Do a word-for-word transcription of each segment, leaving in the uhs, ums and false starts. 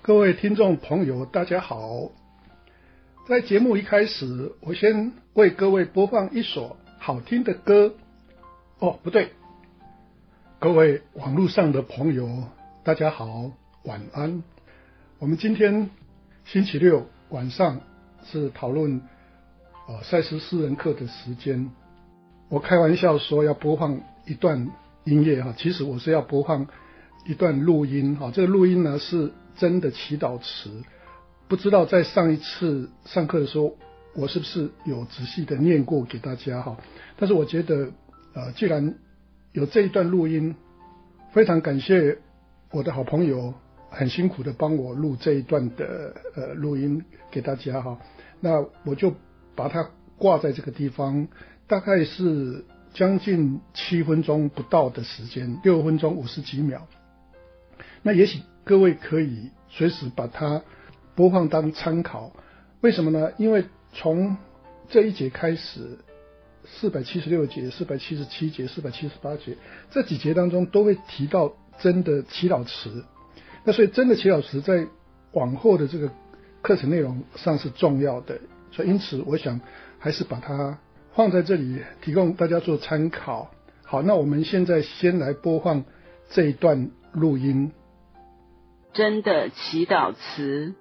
各位听众朋友大家好，在节目一开始，我先为各位播放一首好听的歌。哦，不对，各位网络上的朋友大家好，晚安。我们今天星期六晚上是讨论呃赛斯诗人课的时间。我开玩笑说要播放一段音乐哈，其实我是要播放一段录音哈。这个录音呢是真的祈祷词，不知道在上一次上课的时候，我是不是有仔细的念过给大家哈？但是我觉得呃，既然有这一段录音，非常感谢我的好朋友很辛苦的帮我录这一段的呃录音给大家哈。那我就把它挂在这个地方，大概是将近七分钟不到的时间，六分钟五十几秒。那也许各位可以随时把它播放当参考。为什么呢？因为从这一节开始，四百七十六节、四百七十七节、四百七十八节这几节当中都会提到真的祈祷词。那所以真的祈祷词在往后的这个课程内容上是重要的，所以因此我想还是把它放在这里提供大家做参考。好，那我们现在先来播放这一段录音。 真的祈祷词。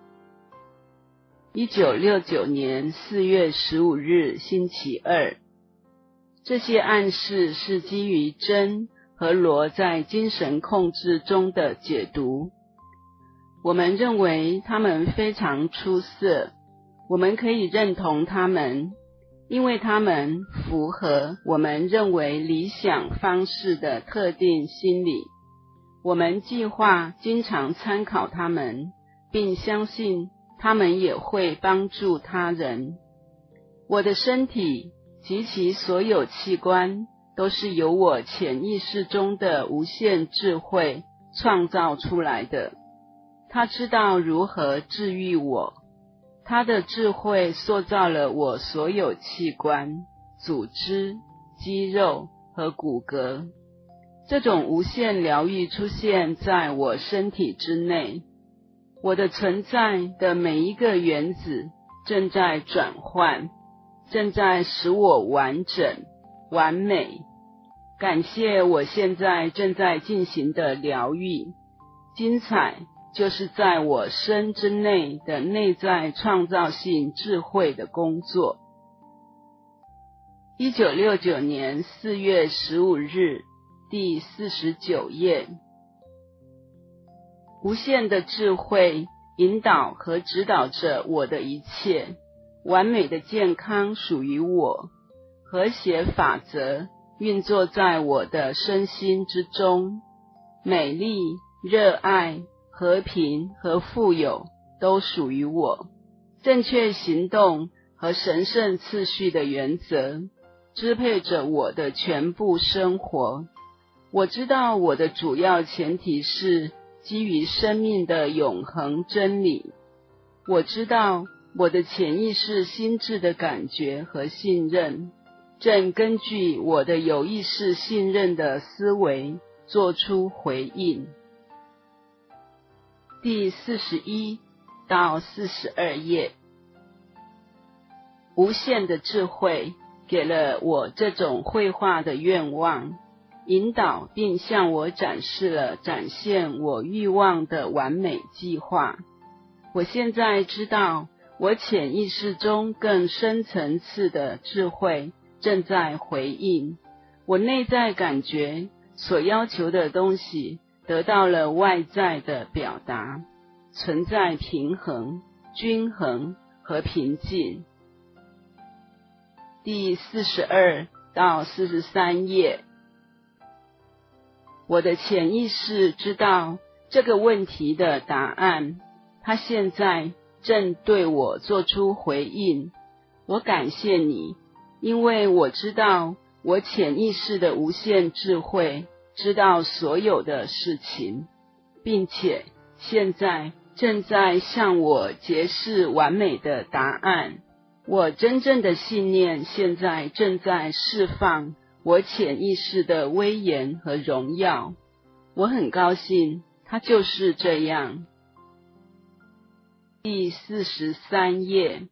一九六九年四月十五日星期二，这些暗示是基于真和罗在精神控制中的解读。我们认为他们非常出色，我们可以认同他们，因为他们符合我们认为理想方式的特定心理。我们计划经常参考他们，并相信他们也会帮助他人。我的身体及其所有器官都是由我潜意识中的无限智慧创造出来的。他知道如何治愈我，他的智慧塑造了我所有器官、组织、肌肉和骨骼。这种无限疗愈出现在我身体之内，我的存在的每一个原子正在转换，正在使我完整、完美。感谢我现在正在进行的疗愈，精彩就是在我身之内的内在创造性智慧的工作。一九六九年四月十五日第四十九页。无限的智慧引导和指导着我的一切，完美的健康属于我，和谐法则运作在我的身心之中，美丽、热爱、和平和富有都属于我。正确行动和神圣次序的原则支配着我的全部生活。我知道我的主要前提是基于生命的永恒真理。我知道我的潜意识心智的感觉和信任正根据我的有意识信任的思维做出回应。第四十一到四十二页。无限的智慧给了我这种绘画的愿望，引导并向我展示了展现我欲望的完美计划。我现在知道我潜意识中更深层次的智慧正在回应，我内在感觉所要求的东西得到了外在的表达，存在平衡、均衡和平静。第四十二到四十三页。我的潜意识知道这个问题的答案，它现在正对我做出回应。我感谢你，因为我知道我潜意识的无限智慧知道所有的事情，并且现在正在向我揭示完美的答案。我真正的信念现在正在释放我潜意识的威严和荣耀。我很高兴，它就是这样。 第四十三页。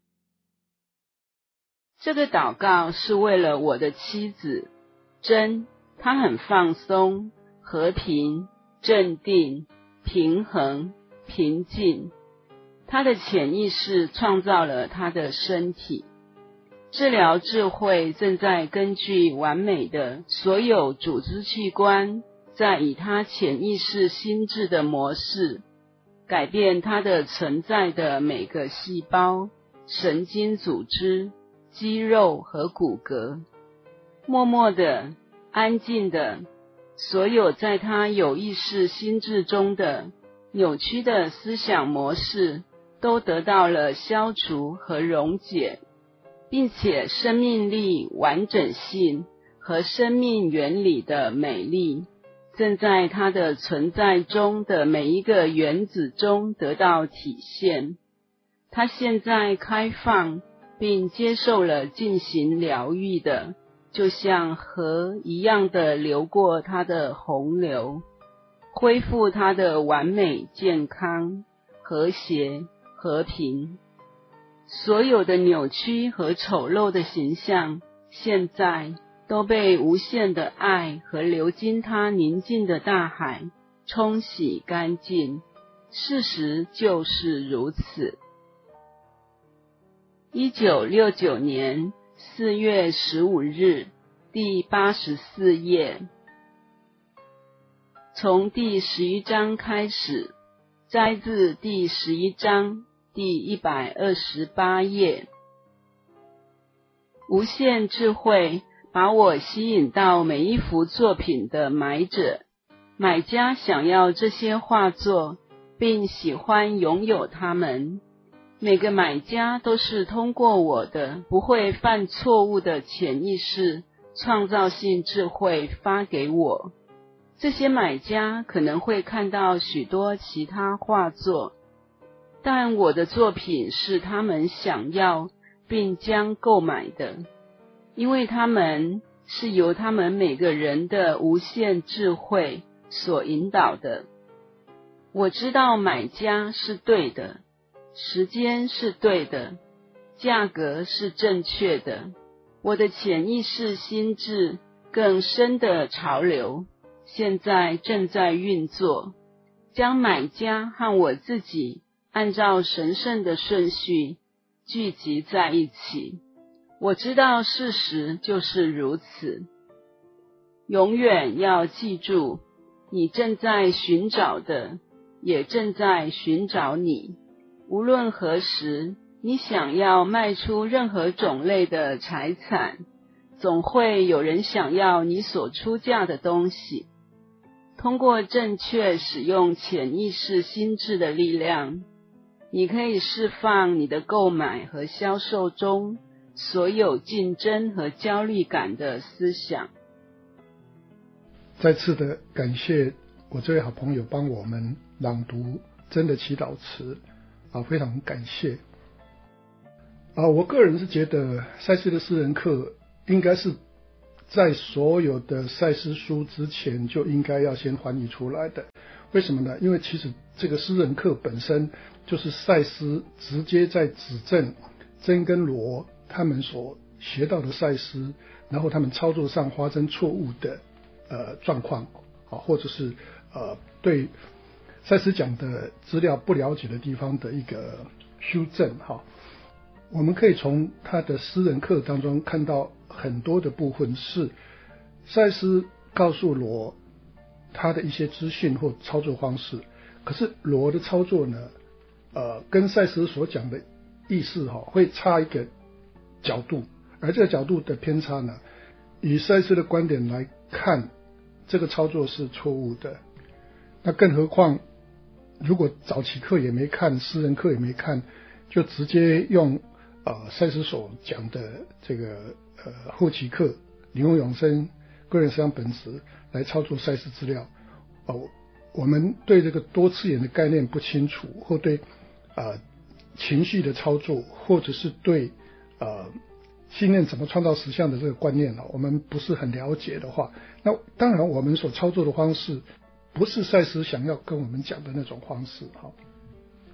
这个祷告是为了我的妻子真，她很放松、和平、镇定、平衡、平静。她的潜意识创造了她的身体。治疗智慧正在根据完美的所有组织器官，在以她潜意识心智的模式，改变她的存在的每个细胞、神经组织、肌肉和骨骼。默默的、安静的，所有在他有意识心智中的扭曲的思想模式都得到了消除和溶解，并且生命力、完整性和生命原理的美丽正在他的存在中的每一个原子中得到体现。他现在开放并接受了进行疗愈的，就像河一样的流过它的洪流，恢复它的完美、健康、和谐、和平。所有的扭曲和丑陋的形象，现在都被无限的爱和流经它宁静的大海冲洗干净。事实就是如此。一九六九年四月十五日，第八十四页。从第十一章开始，摘自第十一章第一百二十八页。无限智慧把我吸引到每一幅作品的买者。买家想要这些画作，并喜欢拥有它们。每个买家都是通过我的不会犯错误的潜意识创造性智慧发给我。这些买家可能会看到许多其他画作，但我的作品是他们想要并将购买的，因为他们是由他们每个人的无限智慧所引导的。我知道买家是对的，时间是对的，价格是正确的。我的潜意识心智更深的潮流现在正在运作，将买家和我自己按照神圣的顺序聚集在一起。我知道事实就是如此。永远要记住，你正在寻找的也正在寻找你。无论何时，你想要卖出任何种类的财产，总会有人想要你所出价的东西。通过正确使用潜意识心智的力量，你可以释放你的购买和销售中所有竞争和焦虑感的思想。 再次的感谢我这位好朋友帮我们朗读真的祈祷词啊，非常感谢啊！我个人是觉得赛斯的诗人课应该是在所有的赛斯书之前就应该要先翻译出来的。为什么呢？因为其实这个诗人课本身就是赛斯直接在指正真跟罗他们所学到的赛斯，然后他们操作上发生错误的呃状况啊，或者是呃对赛斯讲的资料不了解的地方的一个修正哈。我们可以从他的诗人课当中看到很多的部分是赛斯告诉罗他的一些资讯或操作方式，可是罗的操作呢，呃，跟赛斯所讲的意思哈会差一个角度，而这个角度的偏差呢，以赛斯的观点来看，这个操作是错误的。那更何况，如果早期课也没看，诗人课也没看，就直接用呃赛斯所讲的这个呃后期课灵魂永生个人实相本质来操作赛斯资料，哦，我们对这个多次元的概念不清楚，或对呃情绪的操作，或者是对呃信念怎么创造实相的这个观念呢，我们不是很了解的话，那当然我们所操作的方式不是赛斯想要跟我们讲的那种方式哈。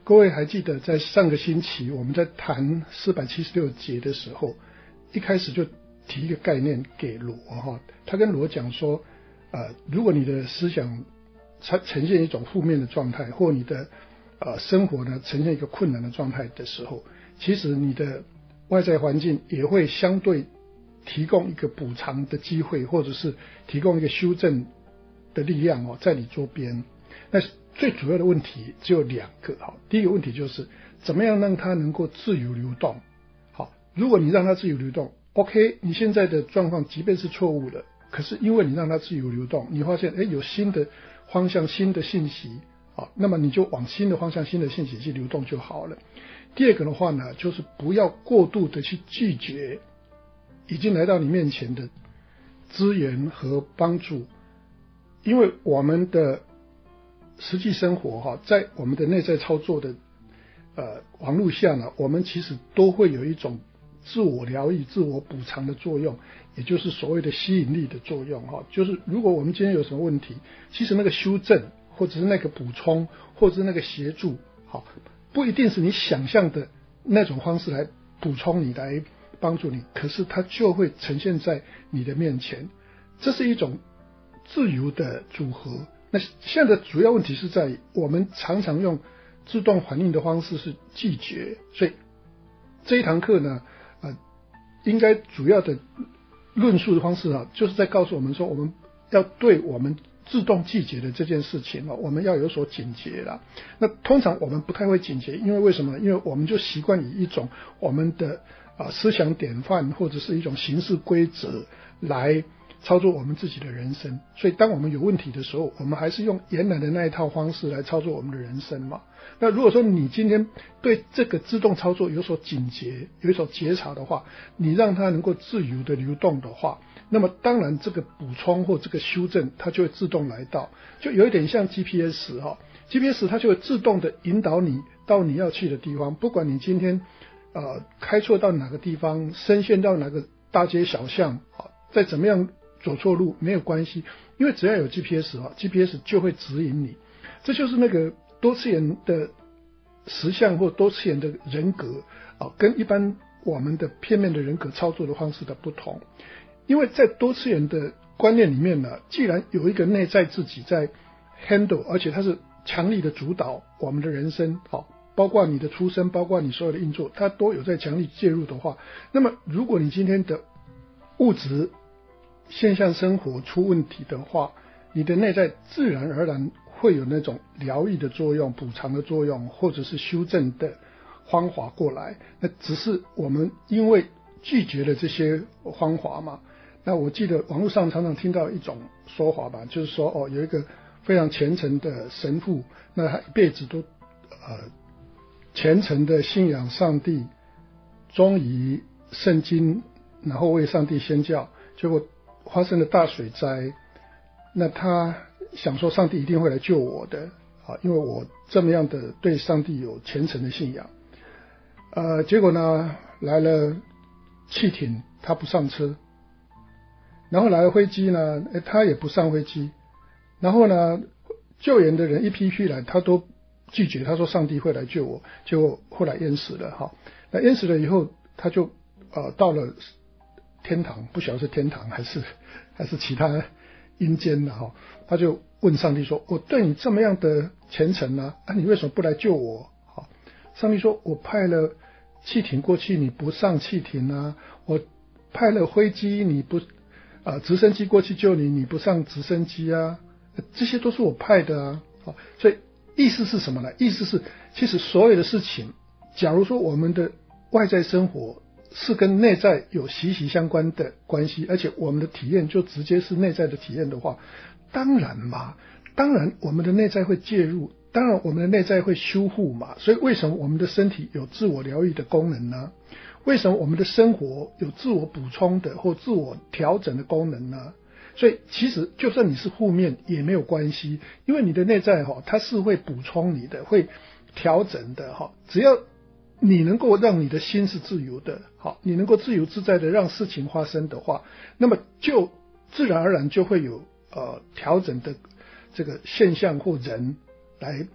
各位还记得在上个星期我们在谈四百七十六节的时候，一开始就提一个概念给罗哈，他跟罗讲说，呃，如果你的思想呈现一种负面的状态，或你的呃生活呢呈现一个困难的状态的时候，其实你的外在环境也会相对提供一个补偿的机会，或者是提供一个修正的力量哦，在你周边。那最主要的问题只有两个哈，第一个问题就是怎么样让它能够自由流动。好，如果你让它自由流动 ，OK， 你现在的状况即便是错误的，可是因为你让它自由流动，你发现哎有新的方向、新的信息，好，那么你就往新的方向、新的信息去流动就好了。第二个的话呢，就是不要过度的去拒绝已经来到你面前的资源和帮助，因为我们的实际生活哈，在我们的内在操作的呃网络下呢，我们其实都会有一种自我疗愈、自我补偿的作用，也就是所谓的吸引力的作用哈。就是如果我们今天有什么问题，其实那个修正，或者是那个补充，或者是那个协助，好，不一定是你想象的那种方式来补充你、来帮助你，可是它就会呈现在你的面前。这是一种自由的组合。那现在的主要问题是在于我们常常用自动反应的方式是拒绝，所以这一堂课呢，呃，应该主要的论述的方式啊，就是在告诉我们说，我们要对我们自动拒绝的这件事情啊，我们要有所警觉啦。那通常我们不太会警觉，因为为什么？因为我们就习惯以一种我们的啊、呃、思想典范或者是一种行事规则来操作我们自己的人生，所以当我们有问题的时候，我们还是用原来的那一套方式来操作我们的人生嘛。那如果说你今天对这个自动操作有所警觉、有所觉察的话，你让它能够自由的流动的话，那么当然这个补充或这个修正它就会自动来到，就有一点像 G P S 哈、哦、，G P S 它就会自动的引导你到你要去的地方，不管你今天呃开错到哪个地方，深陷到哪个大街小巷，好，再怎么样走错路没有关系，因为只要有 G P S 啊 ，G P S 就会指引你。这就是那个多次元的实相或多次元的人格啊，跟一般我们的片面的人格操作的方式的不同。因为在多次元的观念里面呢，既然有一个内在自己在 handle， 而且它是强力的主导我们的人生，好，包括你的出生，包括你所有的运作，它都有在强力介入的话，那么如果你今天的物质现象生活出问题的话，你的内在自然而然会有那种疗愈的作用、补偿的作用，或者是修正的方法过来。那只是我们因为拒绝了这些方法嘛。那我记得网络上常常听到一种说法吧，就是说哦，有一个非常虔诚的神父，那他一辈子都呃虔诚的信仰上帝，忠于圣经，然后为上帝宣教，结果发生了大水灾，那他想说上帝一定会来救我的啊，因为我这么样的对上帝有虔诚的信仰。呃，结果呢来了汽艇，他不上车，然后来了飞机呢，诶他也不上飞机，然后呢救援的人一批批来，他都拒绝，他说上帝会来救我，结果后来淹死了哈。那淹死了以后，他就呃到了天堂，不晓得是天堂还是还是其他阴间的哈，他就问上帝说：“我对你这么样的虔诚啊，啊，你为什么不来救我？”好，上帝说：“我派了汽艇过去，你不上汽艇啊；我派了飞机，你不啊直升机过去救你，你不上直升机啊，这些都是我派的啊。”好，所以意思是什么呢？意思是，其实所有的事情，假如说我们的外在生活是跟内在有息息相关的关系，而且我们的体验就直接是内在的体验的话，当然嘛，当然我们的内在会介入，当然我们的内在会修复嘛。所以为什么我们的身体有自我疗愈的功能呢？为什么我们的生活有自我补充的或自我调整的功能呢？所以其实就算你是负面也没有关系，因为你的内在哈，它是会补充你的，会调整的哈。只要你能够让你的心是自由的，好，你能够自由自在的让事情发生的话，那么就自然而然就会有呃调整的这个现象或人来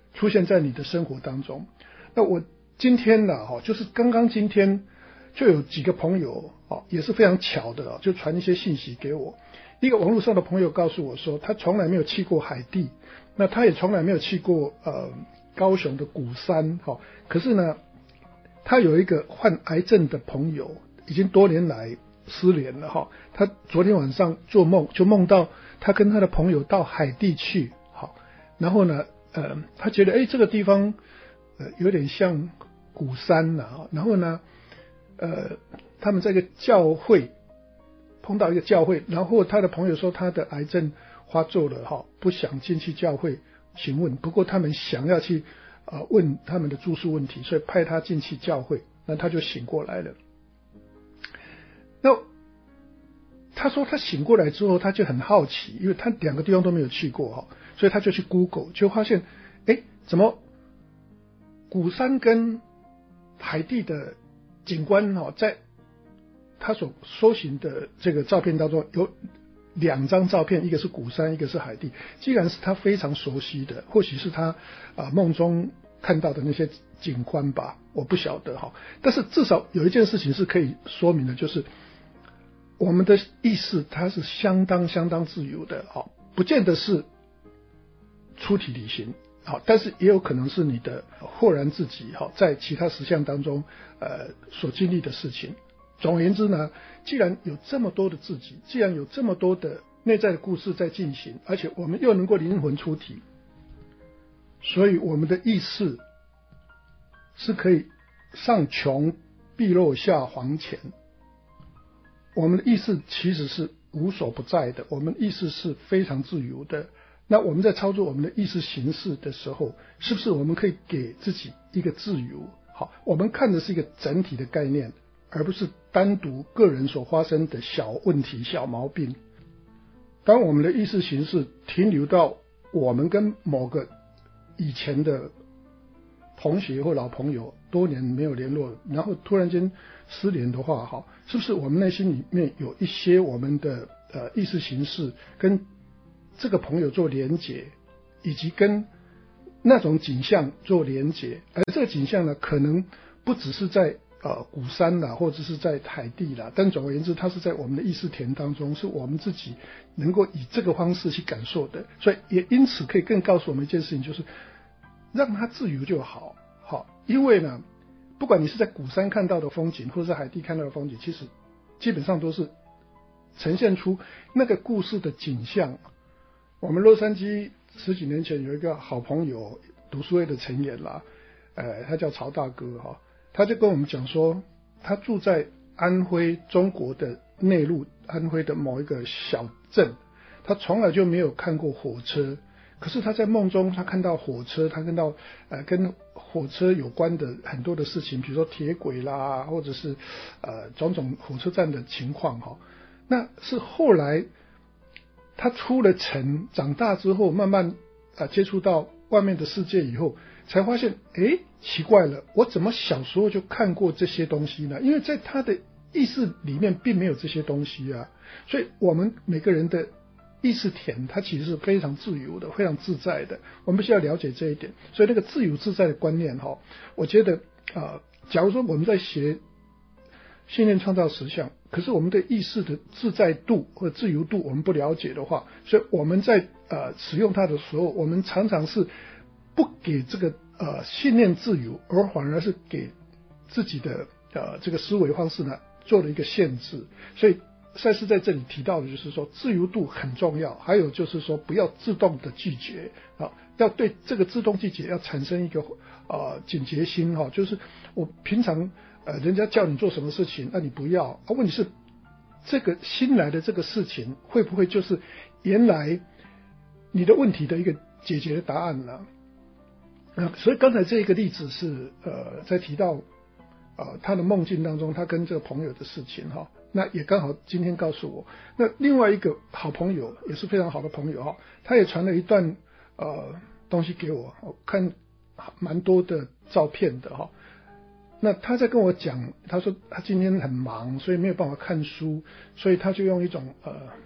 出现在你的生活当中。那我今天呢，哈，就是刚刚今天就有几个朋友，哦，也是非常巧的，就传一些信息给我。一个网络上的朋友告诉我说，他从来没有去过海地，那他也从来没有去过呃高雄的鼓山，哈，可是呢，他有一个患癌症的朋友，已经多年来失联了，哈。他昨天晚上做梦，就梦到他跟他的朋友到海地去，好，然后呢，呃，他觉得哎这个地方呃有点像鼓山了，然后呢，呃，他们在一个教会碰到一个教会，然后他的朋友说他的癌症发作了，哈，不想进去教会询问，不过他们想要去呃问他们的住宿问题，所以派他进去教会，那他就醒过来了。那他说他醒过来之后，他就很好奇，因为他两个地方都没有去过哈，所以他就去 Google， 就发现，哎，怎么鼓山跟海地的景观哈，在他所搜寻的这个照片当中有两张照片，一个是鼓山，一个是海地，既然是他非常熟悉的，或许是他啊、呃、梦中看到的那些景观吧，我不晓得哈。但是至少有一件事情是可以说明的，就是我们的意识它是相当相当自由的，好，不见得是出体旅行，好，但是也有可能是你的豁然自己，好，在其他实相当中，呃，所经历的事情。总而言之呢，既然有这么多的自己，既然有这么多的内在的故事在进行，而且我们又能够灵魂出体，所以我们的意识是可以上穷碧落下黄泉。我们的意识其实是无所不在的，我们意识是非常自由的。那我们在操作我们的意识形式的时候，是不是我们可以给自己一个自由？好，我们看的是一个整体的概念，而不是单独个人所发生的小问题、小毛病。当我们的意识形式停留到我们跟某个以前的同学或老朋友多年没有联络，然后突然间失联的话，哈，是不是我们内心里面有一些我们的呃意识形式跟这个朋友做连结，以及跟那种景象做连结？而这个景象呢，可能不只是在呃鼓山啦，或者是在海地啦，但总而言之，它是在我们的意识田当中，是我们自己能够以这个方式去感受的。所以也因此可以更告诉我们一件事情，就是让它自由就好，好，因为呢，不管你是在鼓山看到的风景，或者在海地看到的风景，其实基本上都是呈现出那个故事的景象。我们洛杉矶十几年前有一个好朋友，读书会的成员啦，呃，他叫曹大哥哈，他就跟我们讲说，他住在安徽中国的内陆，安徽的某一个小镇，他从来就没有看过火车。可是他在梦中，他看到火车，他看到呃跟火车有关的很多的事情，比如说铁轨啦，或者是呃种种火车站的情况哈。那是后来他出了城，长大之后，慢慢啊、呃、接触到外面的世界以后，才发现，哎，奇怪了，我怎么小时候就看过这些东西呢？因为在他的意识里面并没有这些东西啊，所以我们每个人的意识田，它其实是非常自由的，非常自在的。我们必须要了解这一点。所以那个自由自在的观念，哈，我觉得啊、呃，假如说我们在学信念创造实相，可是我们对意识的自在度或者自由度我们不了解的话，所以我们在呃使用它的时候，我们常常是不给这个呃信念自由，而反而是给自己的呃这个思维方式呢做了一个限制。所以赛斯在这里提到的就是说，自由度很重要，还有就是说不要自动的拒绝啊，要对这个自动拒绝要产生一个呃警觉心哈，就是我平常呃人家叫你做什么事情，那你不要啊，问题是这个新来的这个事情会不会就是原来你的问题的一个解决的答案呢？呃，所以刚才这一个例子是呃在提到呃他的梦境当中他跟这个朋友的事情哈。那也刚好今天告诉我，那另外一个好朋友也是非常好的朋友哈，他也传了一段呃东西给我，我看蛮多的照片的哈。那他在跟我讲，他说他今天很忙，所以没有办法看书，所以他就用一种呃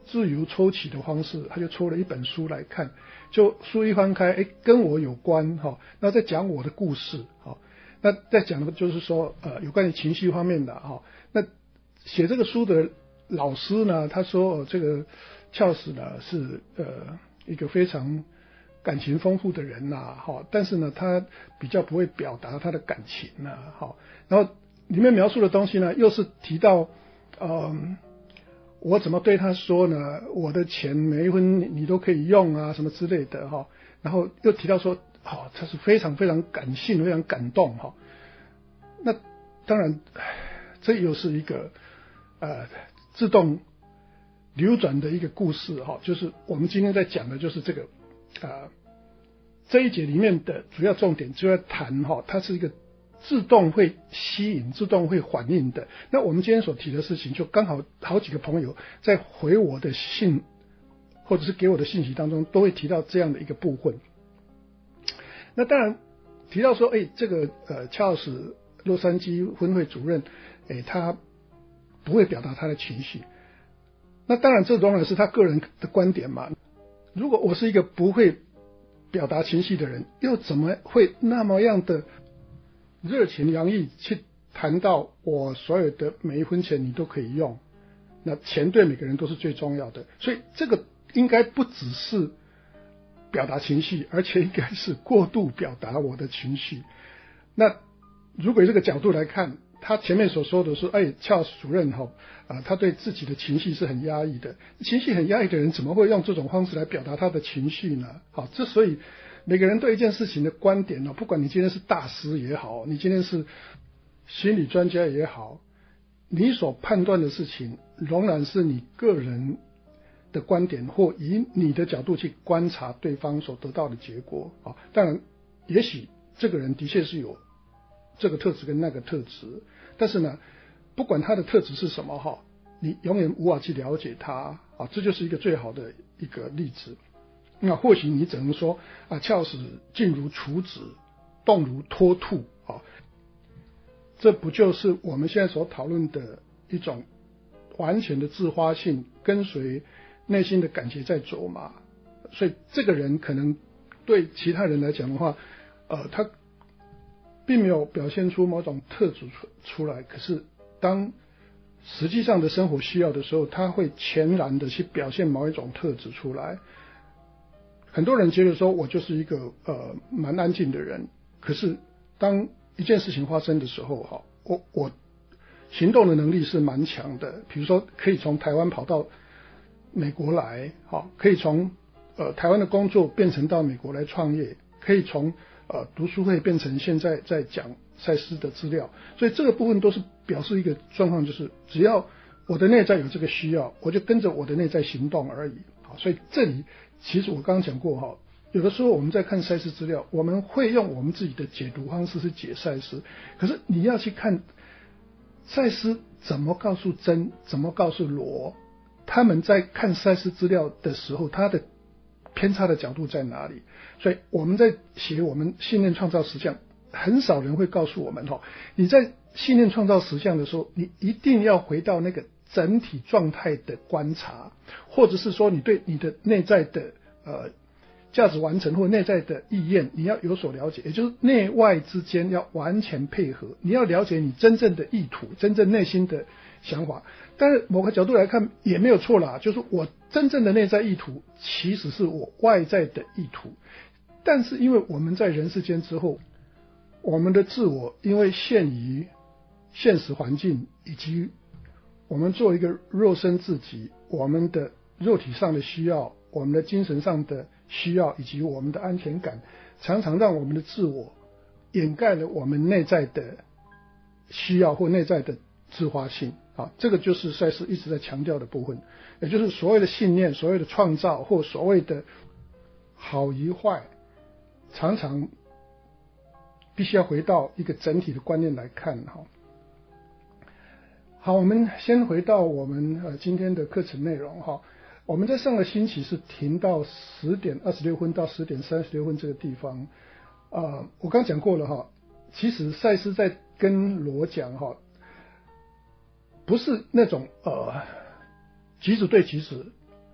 自由抽起的方式，他就抽了一本书来看，就书一翻开，哎，跟我有关哈，那在讲我的故事哈，那在讲的就是说呃有关于情绪方面的哈，那写这个书的老师呢，他说、哦、这个乔斯呢是呃一个非常感情丰富的人呐，哈，但是呢他比较不会表达他的感情呐，哈，然后里面描述的东西呢又是提到嗯。我怎么对他说呢？我的钱每一分你都可以用啊，什么之类的哈。然后又提到说，哦，他是非常非常感性、非常感动哈。那当然，这又是一个呃自动流转的一个故事哈。就是我们今天在讲的就是这个呃这一节里面的主要重点就要谈哈，它是一个自动会吸引、自动会反应的。那我们今天所提的事情，就刚好好几个朋友在回我的信，或者是给我的信息当中，都会提到这样的一个部分。那当然提到说，哎，这个呃，乔尔斯洛杉矶分会主任，哎，他不会表达他的情绪。那当然，这当然是他个人的观点嘛。如果我是一个不会表达情绪的人，又怎么会那么样的热情洋溢去谈到我所有的每一分钱你都可以用，那钱对每个人都是最重要的，所以这个应该不只是表达情绪，而且应该是过度表达我的情绪。那如果这个角度来看，他前面所说的是，哎，乔斯主任哈啊，他对自己的情绪是很压抑的，情绪很压抑的人怎么会用这种方式来表达他的情绪呢？好，之所以每个人对一件事情的观点呢，不管你今天是大师也好，你今天是心理专家也好，你所判断的事情仍然是你个人的观点，或以你的角度去观察对方所得到的结果啊。当然，也许这个人的确是有这个特质跟那个特质，但是呢，不管他的特质是什么哈，你永远无法去了解他啊。这就是一个最好的一个例子。那或许你只能说啊，乔斯静如处子，动如脱兔啊，这不就是我们现在所讨论的一种完全的自发性，跟随内心的感觉在走嘛？所以这个人可能对其他人来讲的话，呃，他并没有表现出某种特质出出来，可是当实际上的生活需要的时候，他会全然的去表现某一种特质出来。很多人觉得说我就是一个呃蛮安静的人，可是当一件事情发生的时候哈，我我行动的能力是蛮强的。比如说可以从台湾跑到美国来，哈，可以从呃台湾的工作变成到美国来创业，可以从呃读书会变成现在在讲赛斯的资料，所以这个部分都是表示一个状况，就是只要我的内在有这个需要，我就跟着我的内在行动而已。好，所以这里其实我刚刚讲过哈，有的时候我们在看赛斯资料，我们会用我们自己的解读方式去解赛斯，可是你要去看赛斯怎么告诉真，怎么告诉罗，他们在看赛斯资料的时候，他的偏差的角度在哪里？所以我们在写我们信念创造实相，很少人会告诉我们哈，你在信念创造实相的时候，你一定要回到那个整体状态的观察，或者是说你对你的内在的呃价值完成或内在的意愿你要有所了解，也就是内外之间要完全配合，你要了解你真正的意图，真正内心的想法。但是某个角度来看也没有错啦，就是我真正的内在意图其实是我外在的意图，但是因为我们在人世间之后，我们的自我因为限于现实环境，以及我们做一个肉身自己，我们的肉体上的需要，我们的精神上的需要，以及我们的安全感，常常让我们的自我掩盖了我们内在的需要或内在的自发性啊。这个就是赛斯一直在强调的部分，也就是所谓的信念，所谓的创造，或所谓的好与坏，常常必须要回到一个整体的观念来看哈。好，我们先回到我们呃今天的课程内容哈。我们在上个星期是停到十点二十六分到十点三十六分这个地方，呃，我刚讲过了哈。其实赛斯在跟罗讲哈，不是那种呃橘子对橘子，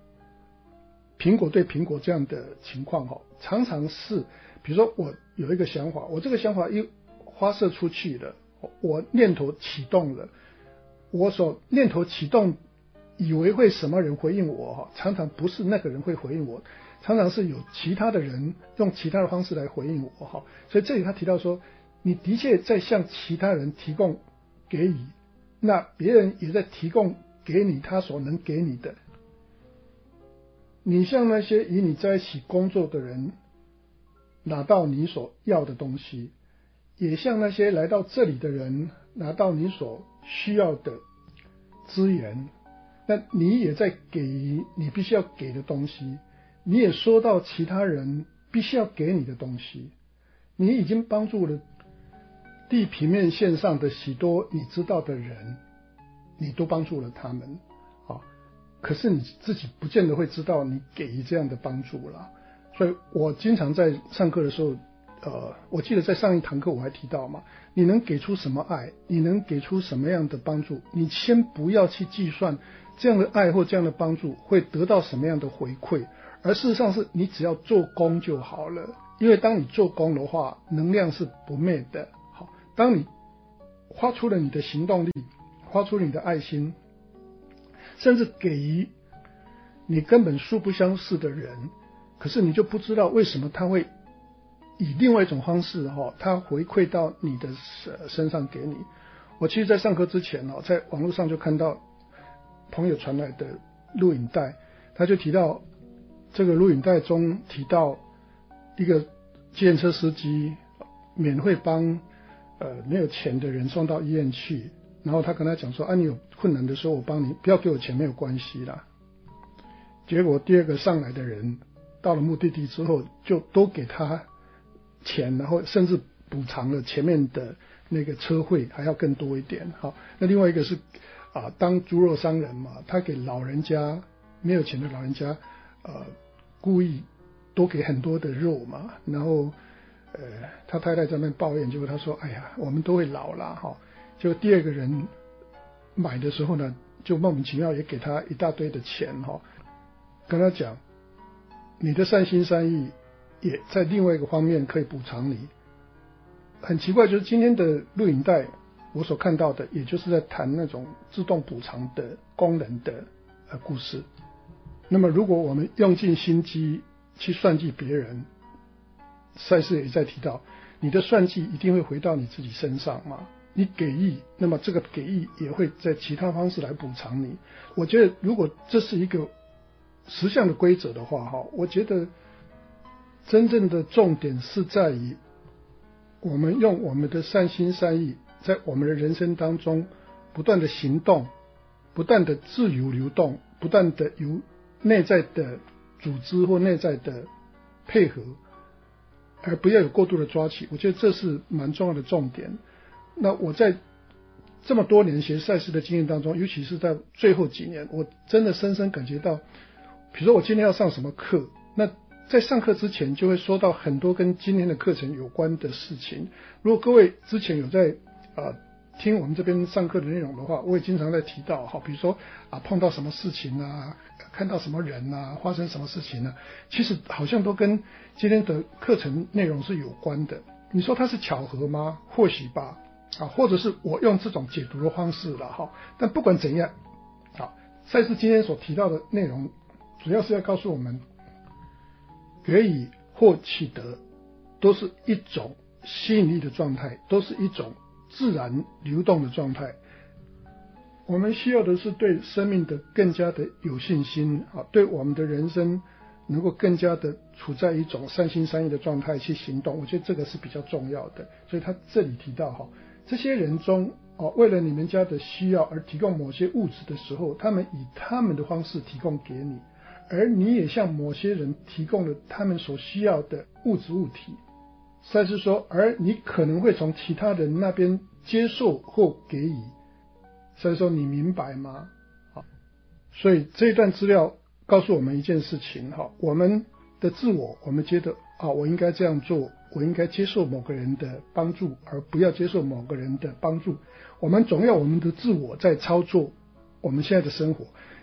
苹果对苹果这样的情况哈，常常是比如说我有一个想法，我这个想法一发射出去了，我念头启动了，我所念头启动以为会什么人回应我哈，常常不是那个人会回应我，常常是有其他的人用其他的方式来回应我哈。所以这里他提到说，你的确在向其他人提供给予，那别人也在提供给你他所能给你的。你向那些与你在一起工作的人拿到你所要的东西，也向那些来到这里的人拿到你所需要的资源，那你也在给予你必须要给的东西，你也收到其他人必须要给你的东西，你已经帮助了地平面线上的许多你知道的人，你都帮助了他们啊，可是你自己不见得会知道你给予这样的帮助啦。所以我经常在上课的时候，呃，我记得在上一堂课我还提到嘛，你能给出什么爱，你能给出什么样的帮助，你先不要去计算这样的爱或这样的帮助会得到什么样的回馈，而事实上是你只要做工就好了。因为当你做工的话，能量是不灭的。好，当你花出了你的行动力，花出了你的爱心，甚至给予你根本素不相识的人，可是你就不知道为什么他会以另外一种方式哈，他回馈到你的身上给你。我其实在上课之前哦，在网络上就看到朋友传来的录影带，他就提到这个录影带中提到一个计程车司机免费帮呃没有钱的人送到医院去，然后他跟他讲说啊，你有困难的时候我帮你，不要给我钱没有关系啦。结果第二个上来的人到了目的地之后，就都给他钱，然后甚至补偿了前面的那个车费，还要更多一点。好，那另外一个是啊，当猪肉商人嘛，他给老人家没有钱的老人家，呃，故意多给很多的肉嘛，然后呃，他太太在那边抱怨，结果他说：“哎呀，我们都会老啦。”哈，就第二个人买的时候呢，就莫名其妙也给他一大堆的钱哈，跟他讲。你的善心善意也在另外一个方面可以补偿你。很奇怪，就是今天的录影带我所看到的，也就是在谈那种自动补偿的功能的呃故事。那么如果我们用尽心机去算计别人，赛斯也在提到，你的算计一定会回到你自己身上嘛。你给予，那么这个给予也会在其他方式来补偿你。我觉得如果这是一个实相的规则的话哈，我觉得真正的重点是在于我们用我们的善心善意在我们的人生当中不断的行动，不断的自由流动，不断的由内在的组织或内在的配合，而不要有过度的抓取。我觉得这是蛮重要的重点。那我在这么多年学赛事的经验当中，尤其是在最后几年，我真的深深感觉到，比如说我今天要上什么课，那在上课之前就会说到很多跟今天的课程有关的事情。如果各位之前有在呃听我们这边上课的内容的话，我也经常在提到哈，比如说啊碰到什么事情啊，看到什么人啊，发生什么事情啊，其实好像都跟今天的课程内容是有关的。你说它是巧合吗？或许吧，啊，或者是我用这种解读的方式了哈。但不管怎样，好，赛斯今天所提到的内容，主要是要告诉我们，给予或取得都是一种吸引力的状态，都是一种自然流动的状态。我们需要的是对生命的更加的有信心啊，对我们的人生能够更加的处在一种善心善意的状态去行动。我觉得这个是比较重要的。所以他这里提到哈，这些人中哦，为了你们家的需要而提供某些物质的时候，他们以他们的方式提供给你，而你也向某些人提供了他们所需要的物质物体。赛斯说，而你可能会从其他人那边接受或给予。赛斯说，你明白吗？好，所以这一段资料告诉我们一件事情哈，我们的自我，我们觉得啊，我应该这样做，我应该接受某个人的帮助，而不要接受某个人的帮助。我们总要我们的自我在操作我们现在的生活。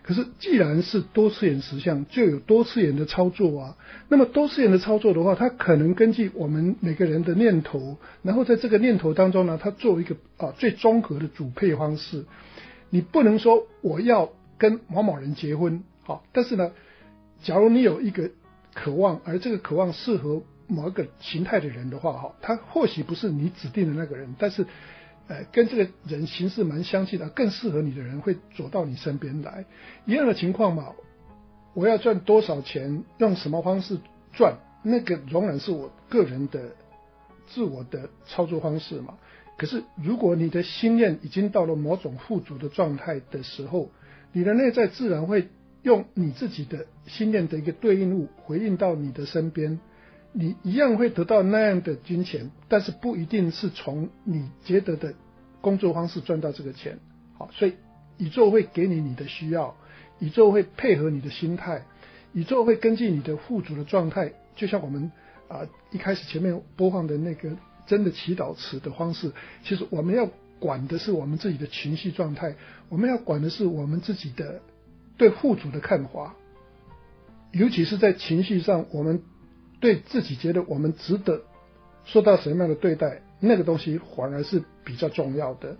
可是既然是多次元实相，就有多次元的操作啊。那么多次元的操作的话，它可能根据我们每个人的念头，然后在这个念头当中呢，它做一个啊最综合的组配方式。你不能说我要跟某某人结婚，好，但是呢，假如你有一个渴望，而这个渴望适合某一个形态的人的话，哈，他或许不是你指定的那个人，但是呃，跟这个人形式蛮相近的，更适合你的人会走到你身边来。一样的情况嘛，我要赚多少钱，用什么方式赚，那个仍然是我个人的自我的操作方式嘛。可是如果你的心念已经到了某种富足的状态的时候，你的内在自然会用你自己的心念的一个对应物回应到你的身边，你一样会得到那样的金钱，但是不一定是从你觉得的工作方式赚到这个钱。好，所以宇宙会给你你的需要，宇宙会配合你的心态，宇宙会根据你的富足的状态，就像我们啊、呃、一开始前面播放的那个真的祈祷词的方式，其实我们要管的是我们自己的情绪状态，我们要管的是我们自己的对富足的看法，尤其是在情绪上，我们对自己觉得我们值得受到什么样的对待，那个东西反而是比较重要的。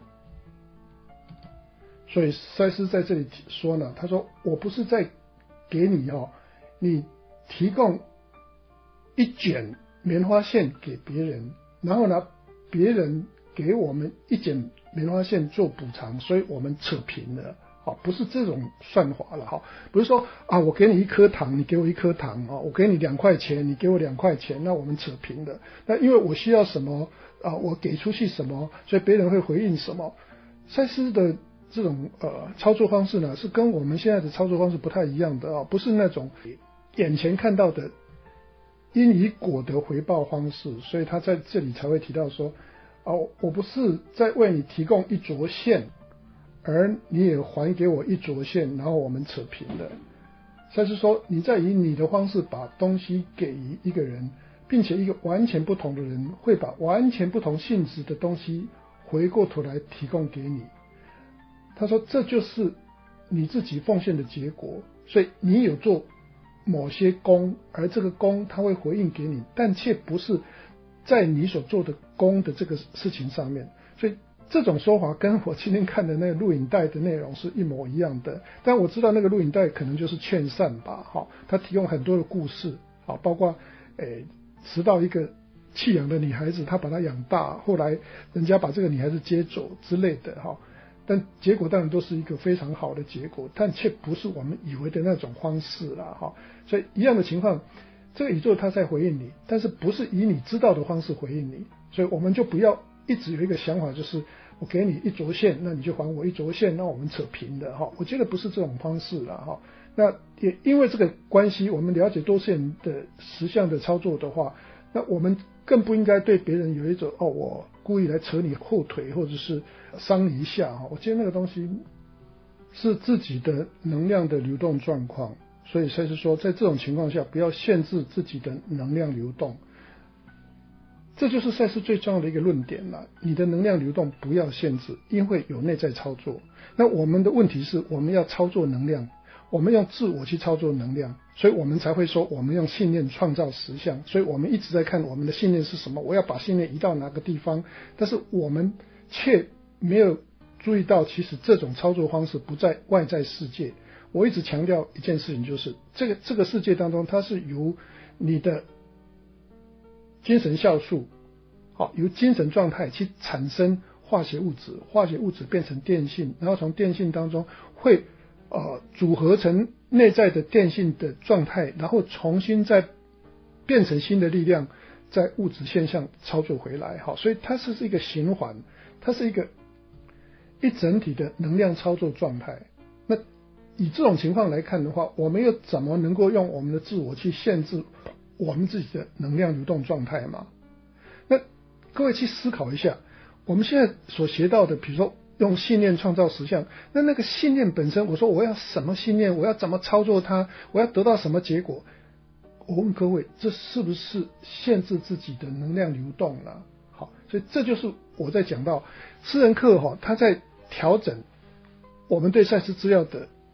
所以赛斯在这里说呢，他说我不是在给你哦，你提供一卷棉花线给别人，然后呢别人给我们一卷棉花线做补偿，所以我们扯平了。好，不是这种算法了哈，不是说啊，我给你一颗糖，你给我一颗糖啊，我给你两块钱，你给我两块钱，那我们扯平了。那因为我需要什么啊，我给出去什么，所以别人会回应什么。赛斯的这种呃操作方式呢，是跟我们现在的操作方式不太一样的啊，不是那种眼前看到的因以果的回报方式，所以他在这里才会提到说，哦，我不是在为你提供一条线，而你也还给我一条线，然后我们扯平了。赛斯说，你在以你的方式把东西给予一个人，并且一个完全不同的人会把完全不同性质的东西回过头来提供给你。他说这就是你自己奉献的结果，所以你有做某些功，而这个功他会回应给你，但却不是在你所做的功的这个事情上面。所以这种说法跟我今天看的那个录影带的内容是一模一样的，但我知道那个录影带可能就是劝善吧，好，他提供很多的故事，好，包括诶迟到一个弃养的女孩子，他把她养大，后来人家把这个女孩子接走之类的，哈，但结果当然都是一个非常好的结果，但却不是我们以为的那种方式啦，哈，所以一样的情况，这个宇宙它在回应你，但是不是以你知道的方式回应你，所以我们就不要一直有一个想法，就是我给你一条线，那你就还我一条线，那我们扯平的哈。我觉得不是这种方式啦哈。那也因为这个关系，我们了解多线的实相的操作的话，那我们更不应该对别人有一种哦，我故意来扯你后腿，或者是伤你一下哈。我觉得那个东西是自己的能量的流动状况，所以才是说，在这种情况下，不要限制自己的能量流动。这就是赛斯最重要的一个论点了，你的能量流动不要限制，因为有内在操作。那我们的问题是我们要操作能量，我们用自我去操作能量，所以我们才会说我们用信念创造实相，所以我们一直在看我们的信念是什么，我要把信念移到哪个地方，但是我们却没有注意到其实这种操作方式不在外在世界。我一直强调一件事情，就是这个这个世界当中，它是由你的精神酵素，好，由精神状态去产生化学物质，化学物质变成电性，然后从电性当中会呃组合成内在的电性的状态，然后重新再变成新的力量，在物质现象操作回来，好，所以它是一个循环，它是一个一整体的能量操作状态。那以这种情况来看的话，我们又怎么能够用我们的自我去限制我们自己的能量流动状态嘛？那各位去思考一下，我们现在所学到的，比如说用信念创造实相，那那个信念本身，我说我要什么信念，我要怎么操作它，我要得到什么结果？我问各位，这是不是限制自己的能量流动呢？好，所以这就是我在讲到斯人克哈，他在调整我们对赛斯资料的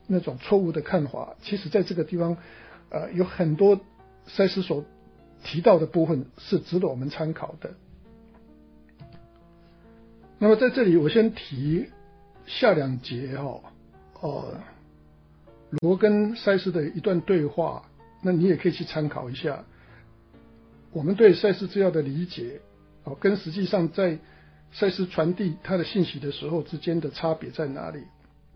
那种错误的看法，其实在这个地方呃有很多赛斯所提到的部分是值得我们参考的。那么在这里我先提下两节哈，呃，罗跟赛斯的一段对话，那你也可以去参考一下。我们对赛斯资料的理解，哦，跟实际上在赛斯传递他的信息的时候之间的差别在哪里？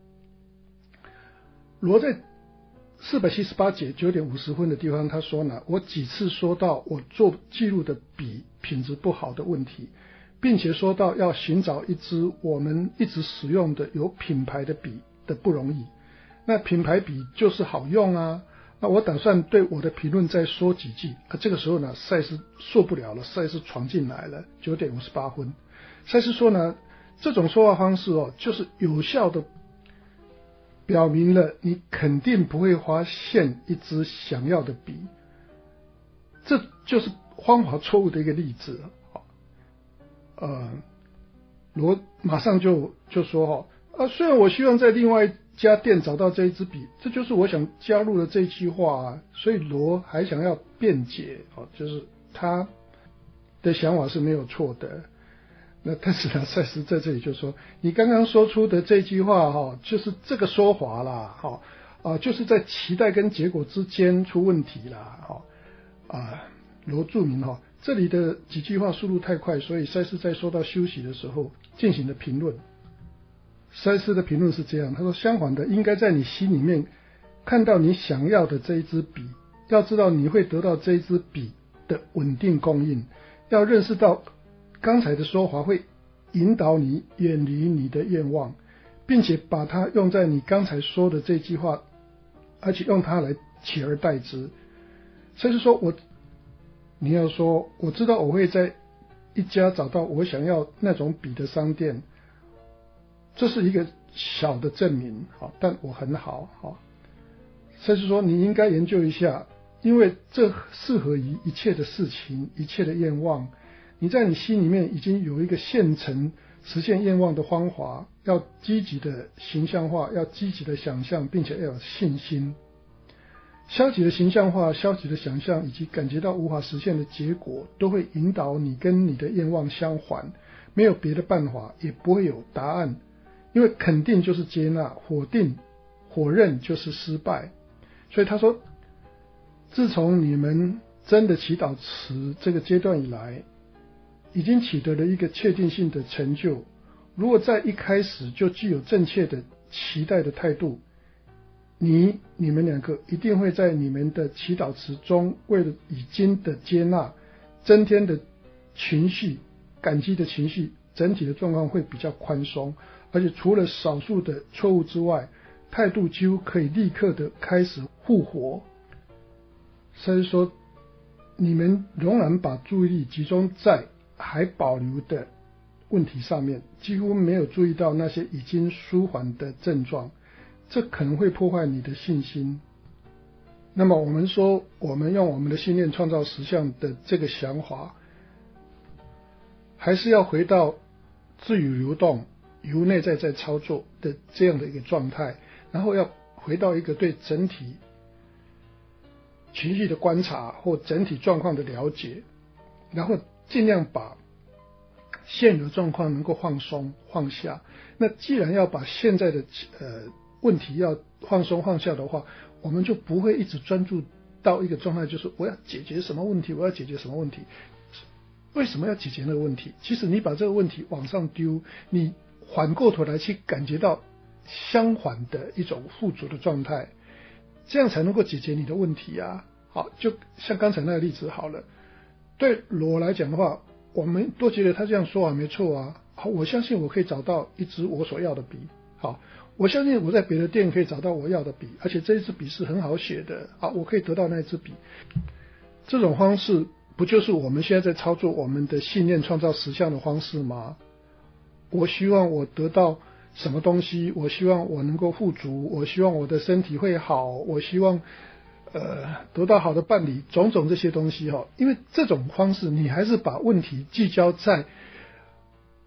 罗在四百七十八节九点五十分的地方，他说呢，我几次说到我做记录的笔品质不好的问题，并且说到要寻找一支我们一直使用的有品牌的笔的不容易。那品牌笔就是好用啊。那我打算对我的评论再说几句。啊，这个时候呢，赛斯受不了了，赛斯闯进来了，九点五十八分。赛斯说呢，这种说话方式哦，就是有效的表明了你肯定不会发现一支想要的笔，这就是方法错误的一个例子。呃，罗马上就就说哈，啊，虽然我希望在另外一家店找到这一支笔，这就是我想加入的这一句话啊，所以罗还想要辩解，哦，就是他的想法是没有错的。那但是呢，赛斯在这里就说，你刚刚说出的这句话哈，就是这个说法啦，哈啊，就是在期待跟结果之间出问题啦，哈啊，罗注明哈，这里的几句话速度太快，所以赛斯在说到休息的时候进行了评论。赛斯的评论是这样，他说，相反的，应该在你心里面看到你想要的这一支笔，要知道你会得到这一支笔的稳定供应，要认识到刚才的说法会引导你远离你的愿望，并且把它用在你刚才说的这句话，而且用它来取而代之。赛斯说，我你要说我知道我会在一家找到我想要那种笔的商店，这是一个小的证明，好，但我很好，好。赛斯说，你应该研究一下，因为这适合于一切的事情，一切的愿望。你在你心里面已经有一个现成实现愿望的方法，要积极的形象化，要积极的想象，并且要有信心。消极的形象化、消极的想象以及感觉到无法实现的结果，都会引导你跟你的愿望相反，没有别的办法，也不会有答案。因为肯定就是接纳，否定、否认就是失败。所以他说，自从你们真的祈祷词这个阶段以来，已经取得了一个确定性的成就。如果在一开始就具有正确的期待的态度，你、你们两个一定会在你们的祈祷词中，为了已经的接纳，增添的情绪、感激的情绪，整体的状况会比较宽松。而且除了少数的错误之外，态度几乎可以立刻的开始复活。所以说，你们仍然把注意力集中在还保留的问题上面，几乎没有注意到那些已经舒缓的症状，这可能会破坏你的信心。那么我们说，我们用我们的信念创造实相的这个想法，还是要回到自由流动，由内在在操作的这样的一个状态，然后要回到一个对整体情绪的观察或整体状况的了解，然后尽量把现有的状况能够放松放下。那既然要把现在的呃问题要放松放下的话，我们就不会一直专注到一个状态，就是我要解决什么问题，我要解决什么问题。为什么要解决那个问题？其实你把这个问题往上丢，你反过头来去感觉到相反的一种富足的状态，这样才能够解决你的问题啊。好，就像刚才那个例子好了，对罗来讲的话，我们都觉得他这样说啊没错啊。好，我相信我可以找到一支我所要的笔。好，我相信我在别的店可以找到我要的笔，而且这一支笔是很好写的啊，我可以得到那支笔。这种方式不就是我们现在在操作我们的信念创造实相的方式吗？我希望我得到什么东西，我希望我能够富足，我希望我的身体会好，我希望呃得到好的伴侣，种种这些东西哈。因为这种方式你还是把问题聚焦在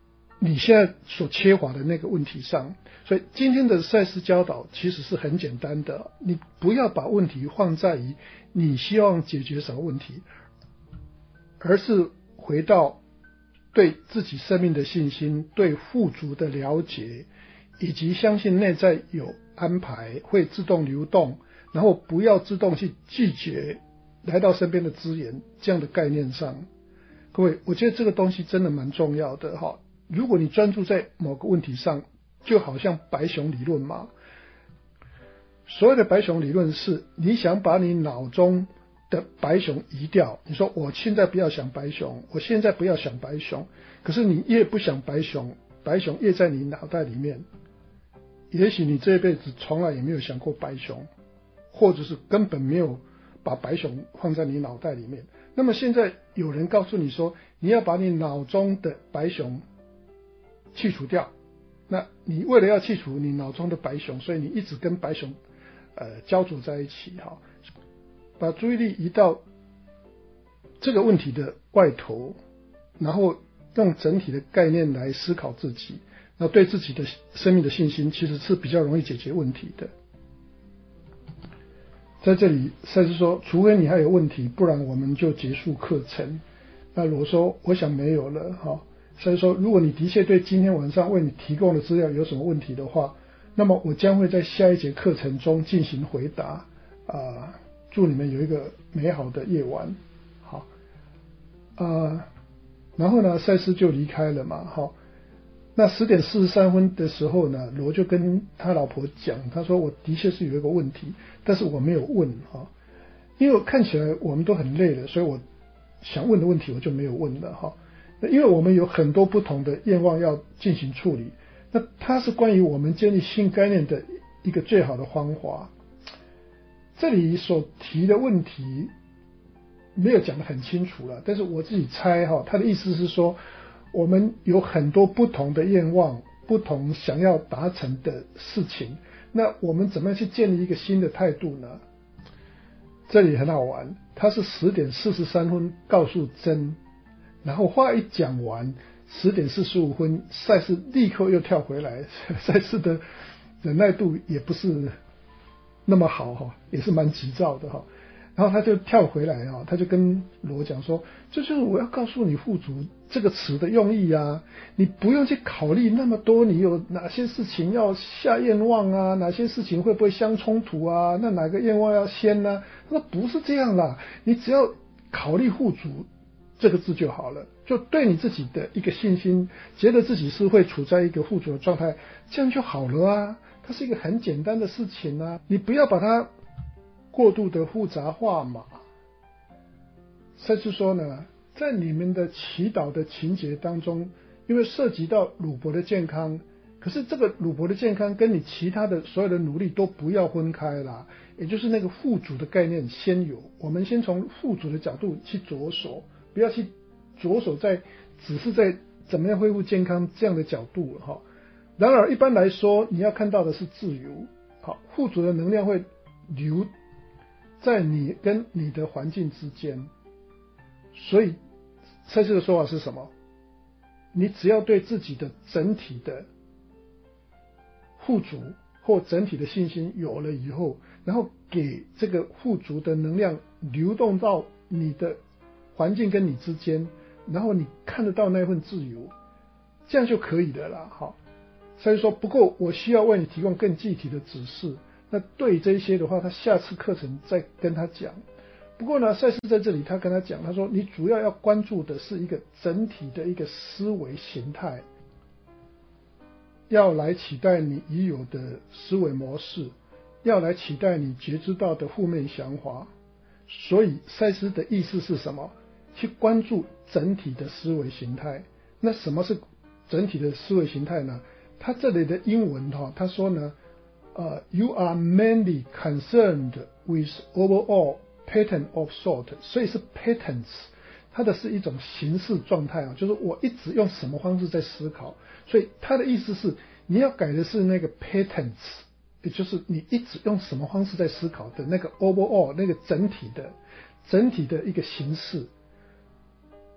你现在所缺乏的那个问题上。所以今天的赛斯教导其实是很简单的，你不要把问题放在于你希望解决什么问题，而是回到对自己生命的信心，对富足的了解，以及相信内在有安排，会自动流动，然后不要自动去拒绝来到身边的资源，这样的概念上。各位，我觉得这个东西真的蛮重要的哈。如果你专注在某个问题上，就好像白熊理论嘛，所谓的白熊理论是你想把你脑中的白熊移掉，你说我现在不要想白熊，我现在不要想白熊，可是你越不想白熊，白熊越在你脑袋里面，也许你这一辈子从来也没有想过白熊，或者是根本没有把白熊放在你脑袋里面。那么现在有人告诉你说你要把你脑中的白熊去除掉，那你为了要去除你脑中的白熊，所以你一直跟白熊呃交织在一起哈，把注意力移到这个问题的外头，然后用整体的概念来思考自己，那对自己的生命的信心其实是比较容易解决问题的。在这里赛斯说，除非你还有问题，不然我们就结束课程。那我说我想没有了哈。所以说如果你的确对今天晚上为你提供的资料有什么问题的话，那么我将会在下一节课程中进行回答啊、呃。祝你们有一个美好的夜晚。好啊、呃，然后呢赛斯就离开了嘛。好，那十点四十三分的时候呢，罗就跟他老婆讲，他说我的确是有一个问题，但是我没有问哈，因为看起来我们都很累了，所以我想问的问题我就没有问了哈。因为我们有很多不同的愿望要进行处理，那它是关于我们建立新概念的一个最好的方法。这里所提的问题没有讲得很清楚了，但是我自己猜哈，他的意思是说我们有很多不同的愿望，不同想要达成的事情，那我们怎么样去建立一个新的态度呢？这里很好玩，他是十点四十三分告诉真，然后话一讲完，十点四十五分赛斯立刻又跳回来，赛斯的忍耐度也不是那么好哈，也是蛮急躁的哈。然后他就跳回来啊，他就跟罗讲说，这就是我要告诉你富足这个词的用意啊，你不用去考虑那么多，你有哪些事情要下愿望啊，哪些事情会不会相冲突啊，那哪个愿望要先呢？他说不是这样啦，你只要考虑富足这个字就好了，就对你自己的一个信心，觉得自己是会处在一个富足的状态，这样就好了啊。它是一个很简单的事情啊，你不要把它过度的复杂化嘛。赛斯说呢，在你们的祈祷的情节当中，因为涉及到鲁伯的健康，可是这个鲁伯的健康跟你其他的所有的努力都不要分开啦，也就是那个富足的概念先有，我们先从富足的角度去着手，不要去着手在只是在怎么样恢复健康这样的角度哈。然而一般来说，你要看到的是自由，好，富足的能量会流在你跟你的环境之间，所以赛斯的说法是什么？你只要对自己的整体的富足或整体的信心有了以后，然后给这个富足的能量流动到你的环境跟你之间，然后你看得到那份自由，这样就可以了啦。好，所以说不过我需要为你提供更具体的指示，那对这些的话他下次课程再跟他讲。不过呢赛斯在这里他跟他讲，他说你主要要关注的是一个整体的一个思维形态，要来取代你已有的思维模式，要来取代你觉知到的负面想法。所以赛斯的意思是什么？去关注整体的思维形态。那什么是整体的思维形态呢？他这里的英文哈，他说呢，呃 ，You are mainly concerned with overall pattern of thought， 所以是 patterns， 它的是一种形式状态啊，就是我一直用什么方式在思考，所以他的意思是你要改的是那个 patterns， 也就是你一直用什么方式在思考的那个 overall 那个整体的整体的一个形式。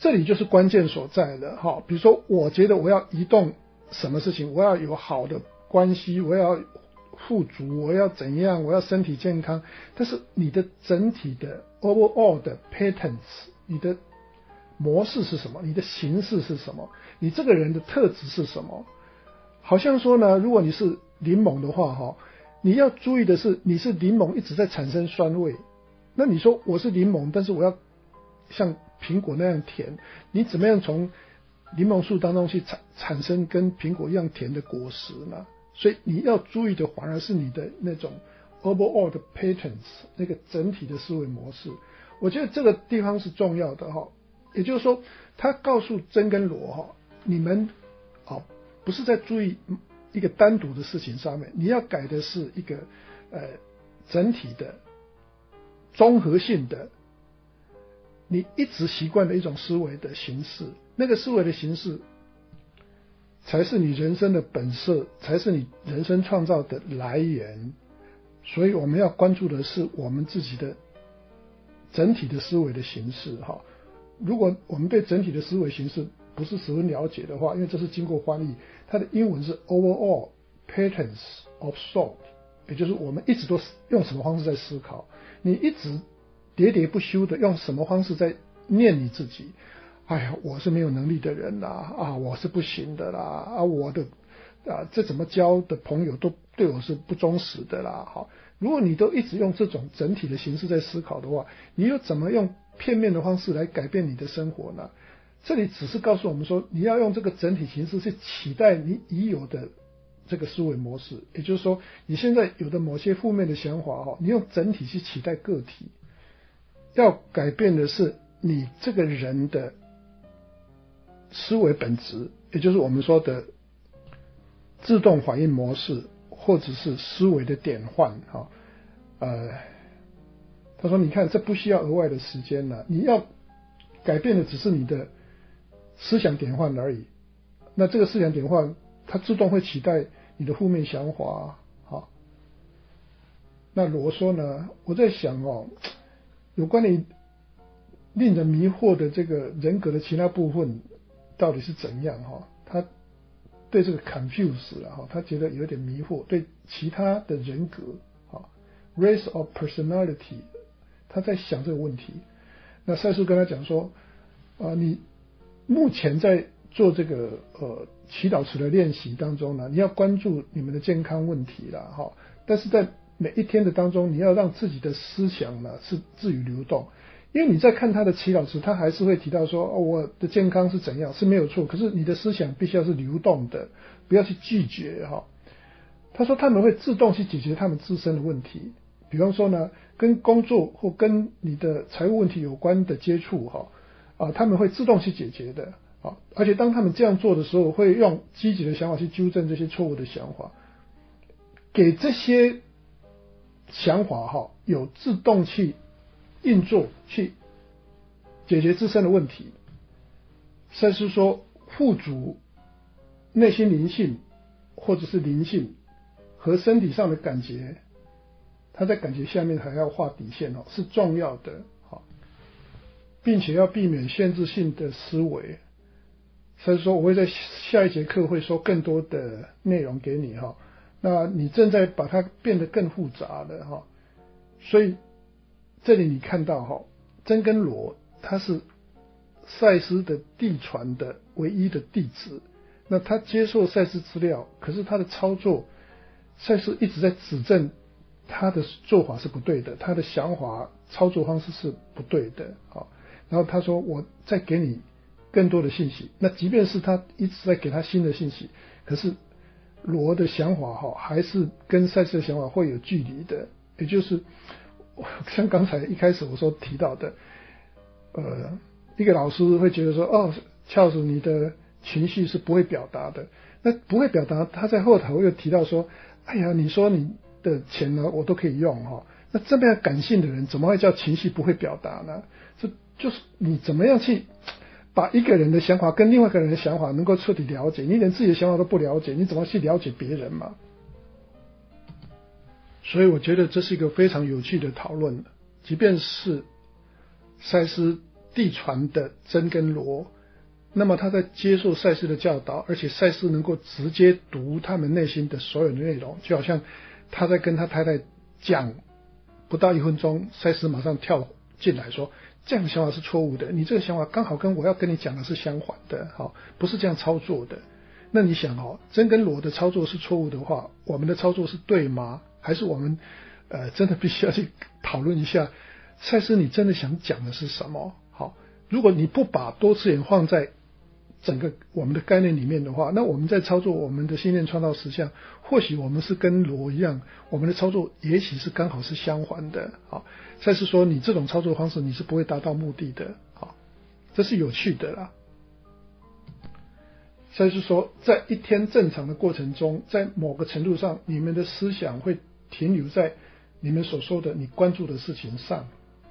这里就是关键所在了哈。比如说，我觉得我要移动什么事情，我要有好的关系，我要富足，我要怎样，我要身体健康，但是你的整体的 overall 的 patterns， 你的模式是什么？你的形式是什么？你这个人的特质是什么？好像说呢，如果你是柠檬的话哈，你要注意的是，你是柠檬一直在产生酸味。那你说我是柠檬，但是我要像苹果那样甜，你怎么样从柠檬树当中去产产生跟苹果一样甜的果实呢？所以你要注意的反而是你的那种 overall 的 patterns， 那个整体的思维模式。我觉得这个地方是重要的哈。也就是说，他告诉真跟罗哈，你们啊不是在注意一个单独的事情上面，你要改的是一个呃整体的综合性的，你一直习惯的一种思维的形式，那个思维的形式才是你人生的本色，才是你人生创造的来源。所以我们要关注的是我们自己的整体的思维的形式哈。如果我们对整体的思维形式不是十分了解的话，因为这是经过翻译，它的英文是 overall patterns of thought， 也就是我们一直都用什么方式在思考，你一直喋喋不休的用什么方式在念你自己，哎呀，我是没有能力的人啦，啊，我是不行的啦，啊，我的啊，这怎么交的朋友都对我是不忠实的啦。好，如果你都一直用这种整体的形式在思考的话，你又怎么用片面的方式来改变你的生活呢？这里只是告诉我们说，你要用这个整体形式去取代你已有的这个思维模式，也就是说，你现在有的某些负面的想法哈，你用整体去取代个体，要改变的是你这个人的思维本质，也就是我们说的自动反应模式，或者是思维的典范哈。呃，他说：“你看，这不需要额外的时间了，你要改变的只是你的思想典范而已。那这个思想典范，它自动会取代你的负面想法。好，那罗说呢？我在想哦，有关于令人迷惑的这个人格的其他部分到底是怎样哈？他对这个 confuse 了哈，他觉得有点迷惑，对其他的人格哈 ，race of personality， 他在想这个问题。那赛斯跟他讲说，啊、呃，你目前在做这个呃祈祷词的练习当中呢，你要关注你们的健康问题啦哈，但是在每一天的当中，你要让自己的思想呢是自由流动。因为你在看他的祈祷词，他还是会提到说，哦，我的健康是怎样，是没有错。可是你的思想必须要是流动的，不要去拒绝哈。他说他们会自动去解决他们自身的问题，比方说呢，跟工作或跟你的财务问题有关的接触哈，啊，他们会自动去解决的啊。而且当他们这样做的时候，会用积极的想法去纠正这些错误的想法，给这些想法哈有自动去运作，去解决自身的问题。赛斯说，富足内心灵性或者是灵性和身体上的感觉，他在感觉下面还要画底线哦，是重要的，好，并且要避免限制性的思维。所以说我会在下一节课会说更多的内容给你哈，那你正在把它变得更复杂了哈，所以这里你看到哈，真跟罗他是赛斯的地传的唯一的弟子，那他接受赛斯资料，可是他的操作，赛斯一直在指正他的做法是不对的，他的想法操作方式是不对的啊。然后他说我再给你更多的信息，那即便是他一直在给他新的信息，可是罗的想法哈还是跟赛斯的想法会有距离的，也就是像刚才一开始我所提到的，呃，一个老师会觉得说，哦，乔治你的情绪是不会表达的，那不会表达，他在后头又提到说，哎呀，你说你的钱呢，我都可以用哈，那这么样感性的人，怎么会叫情绪不会表达呢？这就是你怎么样去把一个人的想法跟另外一个人的想法能够彻底了解，你连自己的想法都不了解，你怎么去了解别人嘛？所以我觉得这是一个非常有趣的讨论，即便是赛斯地传的真跟罗，那么他在接受赛斯的教导，而且赛斯能够直接读他们内心的所有的内容，就好像他在跟他太太讲不到一分钟，赛斯马上跳进来说，这样的想法是错误的，你这个想法刚好跟我要跟你讲的是相反的，好，不是这样操作的。那你想哦，真跟罗的操作是错误的话，我们的操作是对吗？还是我们呃真的必须要去讨论一下，赛斯你真的想讲的是什么？好，如果你不把多次元放在整个我们的概念里面的话，那我们在操作我们的信念创造实相，或许我们是跟罗一样，我们的操作也许是刚好是相反的。好，赛斯说你这种操作方式你是不会达到目的的。好，这是有趣的啦。赛斯说，在一天正常的过程中，在某个程度上，你们的思想会停留在你们所说的你关注的事情上。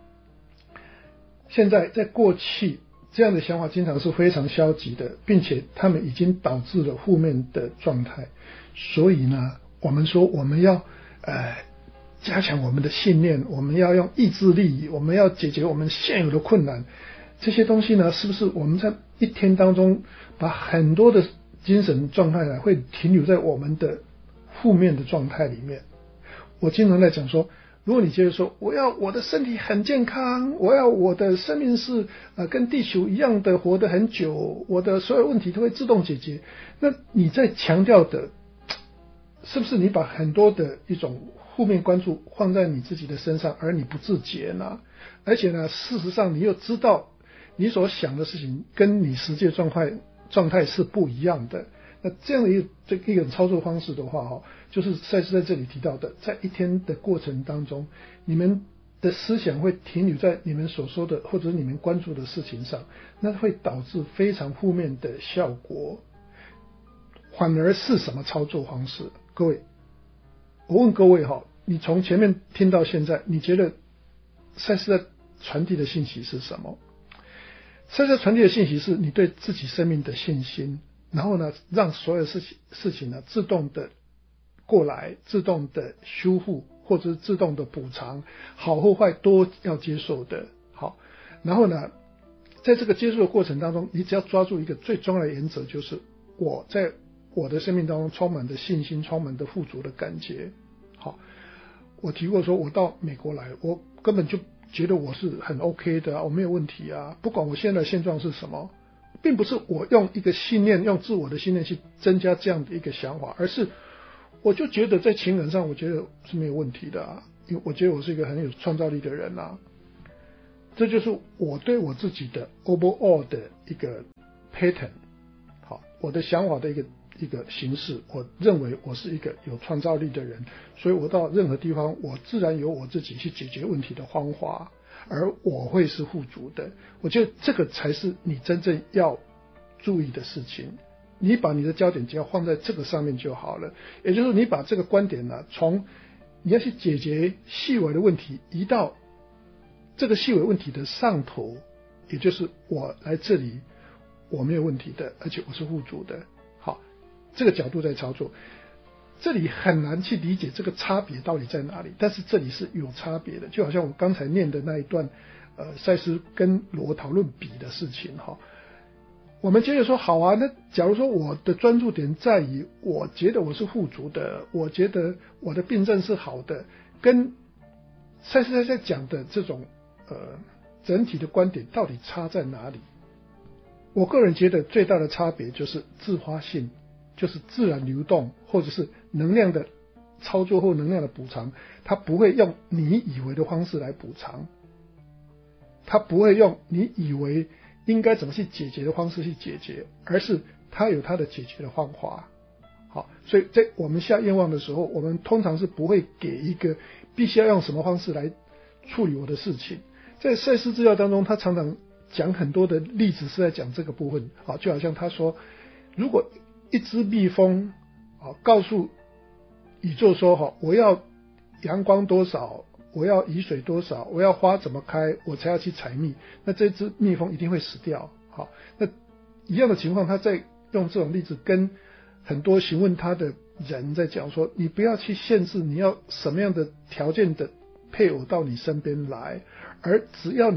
现在在过去，这样的想法经常是非常消极的，并且他们已经导致了负面的状态。所以呢，我们说我们要呃加强我们的信念，我们要用意志力，我们要解决我们现有的困难。这些东西呢，是不是我们在一天当中把很多的精神状态呢，会停留在我们的负面的状态里面？我经常在讲说，如果你觉得说我要我的身体很健康，我要我的生命是呃跟地球一样的活得很久，我的所有问题都会自动解决，那你在强调的是不是你把很多的一种负面关注放在你自己的身上，而你不自觉呢？而且呢，事实上你又知道你所想的事情跟你实际的状态状态是不一样的。那这样的一个这一种操作方式的话，哈，就是赛斯在这里提到的，在一天的过程当中，你们的思想会停留在你们所说的或者你们关注的事情上，那会导致非常负面的效果。反而是什么操作方式？各位，我问各位哈，你从前面听到现在，你觉得赛斯在传递的信息是什么？赛斯传递的信息是你对自己生命的信心，然后呢，让所有事情事情呢自动的过来，自动的修复，或者是自动的补偿，好或坏都要接受的。好，然后呢，在这个接受的过程当中，你只要抓住一个最重要的原则，就是我在我的生命当中充满的信心，充满的富足的感觉。好，我提过说，我到美国来，我根本就觉得我是很 OK 的啊，我没有问题啊，不管我现在的现状是什么，并不是我用一个信念，用自我的信念去增加这样的一个想法，而是我就觉得在情感上，我觉得是没有问题的啊，因为我觉得我是一个很有创造力的人啊，这就是我对我自己的 overall 的一个 pattern， 好，我的想法的一个一个形式，我认为我是一个有创造力的人，所以我到任何地方，我自然有我自己去解决问题的方法，而我会是富足的。我觉得这个才是你真正要注意的事情，你把你的焦点只要放在这个上面就好了。也就是你把这个观点呢，从你要去解决细微的问题，移到这个细微问题的上头，也就是我来这里我没有问题的，而且我是富足的。好，这个角度在操作，这里很难去理解这个差别到底在哪里，但是这里是有差别的，就好像我刚才念的那一段呃，赛斯跟罗讨论比的事情哈。我们觉得说好啊，那假如说我的专注点在于我觉得我是富足的，我觉得我的病症是好的，跟赛斯在讲的这种呃整体的观点到底差在哪里？我个人觉得最大的差别就是自发性，就是自然流动，或者是能量的操作或能量的补偿，它不会用你以为的方式来补偿，它不会用你以为应该怎么去解决的方式去解决，而是它有它的解决的方法。好，所以在我们下愿望的时候，我们通常是不会给一个必须要用什么方式来处理我的事情。在赛斯资料当中，他常常讲很多的例子是在讲这个部分。好，就好像他说，如果一只蜜蜂啊告诉宇宙说，哈，我要阳光多少，我要雨水多少，我要花怎么开，我才要去采蜜，那这只蜜蜂一定会死掉。好，那一样的情况，他在用这种例子跟很多询问他的人在讲说，你不要去限制你要什么样的条件的配偶到你身边来，而只要你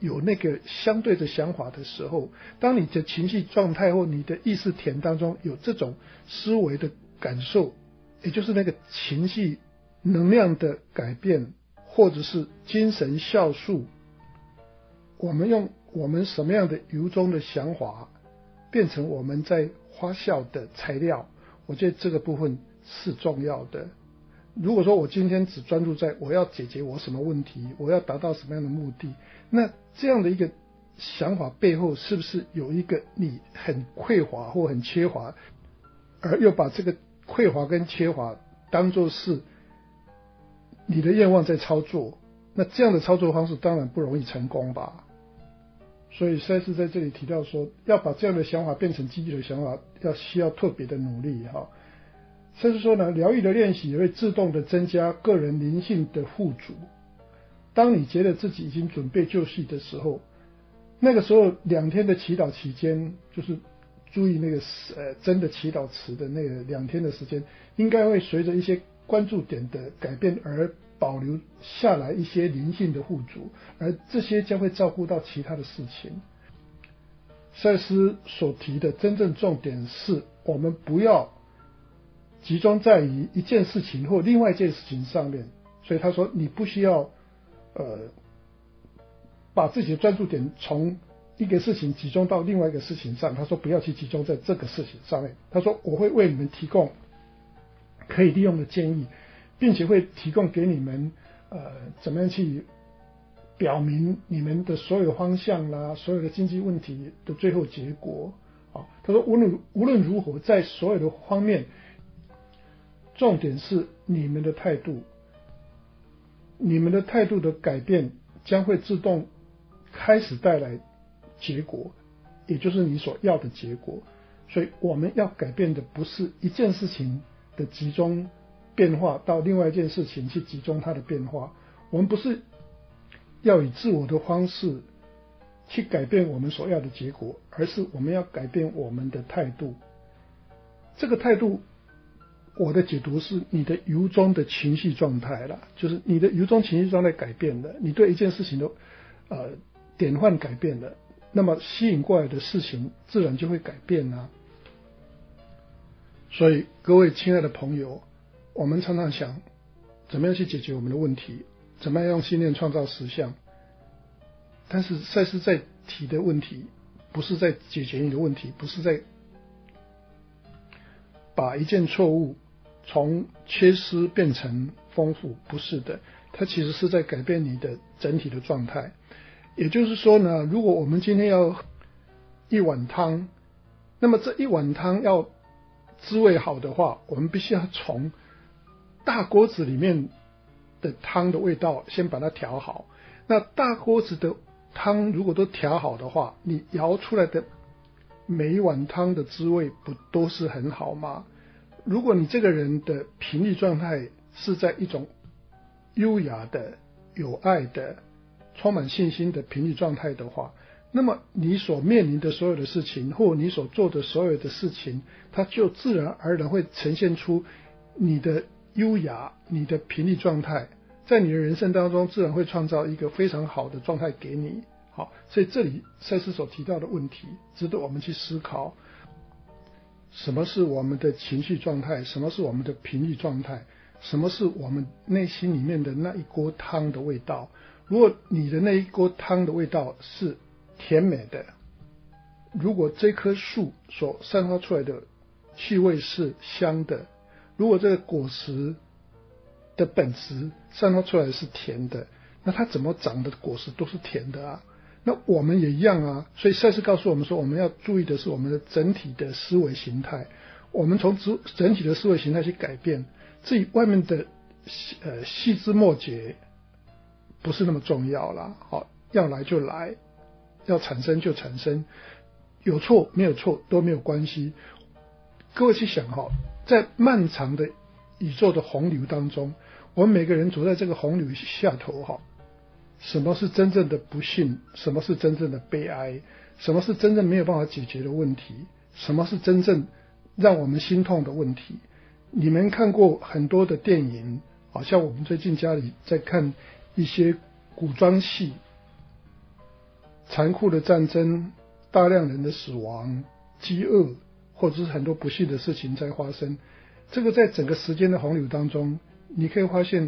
有那个相对的想法的时候，当你的情绪状态或你的意识田当中有这种思维的感受，也就是那个情绪能量的改变，或者是精神酵素，我们用我们什么样的由衷的想法变成我们在发酵的材料，我觉得这个部分是重要的。如果说我今天只专注在我要解决我什么问题，我要达到什么样的目的，那这样的一个想法背后是不是有一个你很匮乏或很缺乏，而又把这个匮乏跟缺乏当作是你的愿望在操作，那这样的操作方式当然不容易成功吧。所以赛斯在这里提到说，要把这样的想法变成积极的想法，要需要特别的努力哈。甚至说呢，疗愈的练习也会自动的增加个人灵性的富足。当你觉得自己已经准备就绪的时候，那个时候两天的祈祷期间，就是注意那个呃真的祈祷词的那个两天的时间，应该会随着一些关注点的改变而保留下来一些灵性的富足，而这些将会照顾到其他的事情。赛斯所提的真正重点是，我们不要集中在于一件事情或另外一件事情上面，所以他说你不需要呃把自己的专注点从一个事情集中到另外一个事情上，他说不要去集中在这个事情上面，他说我会为你们提供可以利用的建议，并且会提供给你们呃怎么样去表明你们的所有方向啦，所有的经济问题的最后结果。好，他说无论无论如何，在所有的方面，重点是你们的态度，你们的态度的改变将会自动开始带来结果，也就是你所要的结果。所以我们要改变的不是一件事情的集中变化到另外一件事情去集中它的变化，我们不是要以自我的方式去改变我们所要的结果，而是我们要改变我们的态度。这个态度我的解读是你的由衷的情绪状态啦，就是你的由衷情绪状态改变了，你对一件事情的呃典范改变了，那么吸引过来的事情自然就会改变啊。所以各位亲爱的朋友，我们常常想怎么样去解决我们的问题，怎么样用信念创造实相，但是赛斯在提的问题不是在解决你的问题，不是在把一件错误从缺失变成丰富，不是的，它其实是在改变你的整体的状态。也就是说呢，如果我们今天要一碗汤，那么这一碗汤要滋味好的话，我们必须要从大锅子里面的汤的味道先把它调好。那大锅子的汤如果都调好的话，你舀出来的每一碗汤的滋味不都是很好吗？如果你这个人的频率状态是在一种优雅的、有爱的、充满信心的频率状态的话，那么你所面临的所有的事情，或你所做的所有的事情，它就自然而然会呈现出你的优雅、你的频率状态，在你的人生当中自然会创造一个非常好的状态给你。好，所以这里赛斯所提到的问题值得我们去思考，什么是我们的情绪状态，什么是我们的频率状态，什么是我们内心里面的那一锅汤的味道。如果你的那一锅汤的味道是甜美的，如果这棵树所散发出来的气味是香的，如果这个果实的本质散发出来是甜的，那它怎么长的果实都是甜的啊。那我们也一样啊，所以赛斯告诉我们说，我们要注意的是我们的整体的思维形态，我们从整体的思维形态去改变，至于外面的呃细枝末节不是那么重要啦。好，要来就来，要产生就产生，有错没有错都没有关系。各位去想哈，在漫长的宇宙的洪流当中，我们每个人走在这个洪流下头哈，什么是真正的不幸，什么是真正的悲哀，什么是真正没有办法解决的问题，什么是真正让我们心痛的问题。你们看过很多的电影，好像我们最近家里在看一些古装戏， 残酷的战争、大量人的死亡、饥饿，或者是很多不幸的事情在发生。这个在整个时间的洪流当中，你可以发现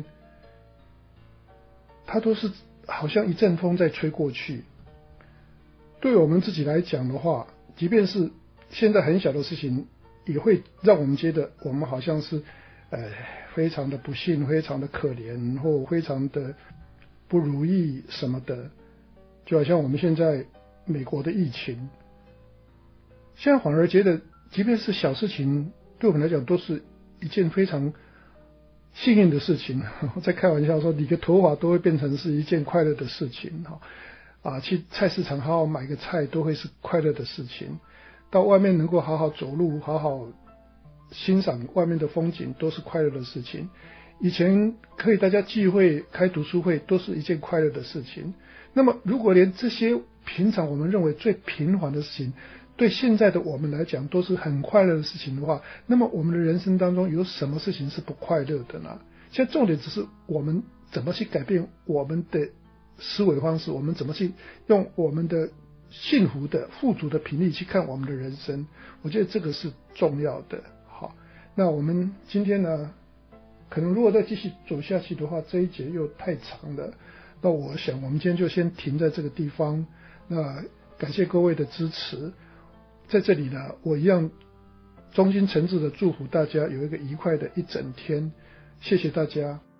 它都是好像一阵风在吹过去。对我们自己来讲的话，即便是现在很小的事情，也会让我们觉得我们好像是呃非常的不幸，非常的可怜，或非常的不如意什么的。就好像我们现在美国的疫情，现在反而觉得即便是小事情，对我们来讲都是一件非常幸运的事情。我在开玩笑说，理个头发都会变成是一件快乐的事情。啊，去菜市场好好买个菜都会是快乐的事情，到外面能够好好走路，好好欣赏外面的风景都是快乐的事情。以前可以大家聚会开读书会都是一件快乐的事情。那么如果连这些平常我们认为最平凡的事情，对现在的我们来讲都是很快乐的事情的话，那么我们的人生当中有什么事情是不快乐的呢？现在重点只是我们怎么去改变我们的思维方式，我们怎么去用我们的幸福的富足的频率去看我们的人生，我觉得这个是重要的。好，那我们今天呢，可能如果再继续走下去的话，这一节又太长了，那我想我们今天就先停在这个地方。那感谢各位的支持，在这里呢，我一样衷心诚挚的祝福大家有一个愉快的一整天，谢谢大家。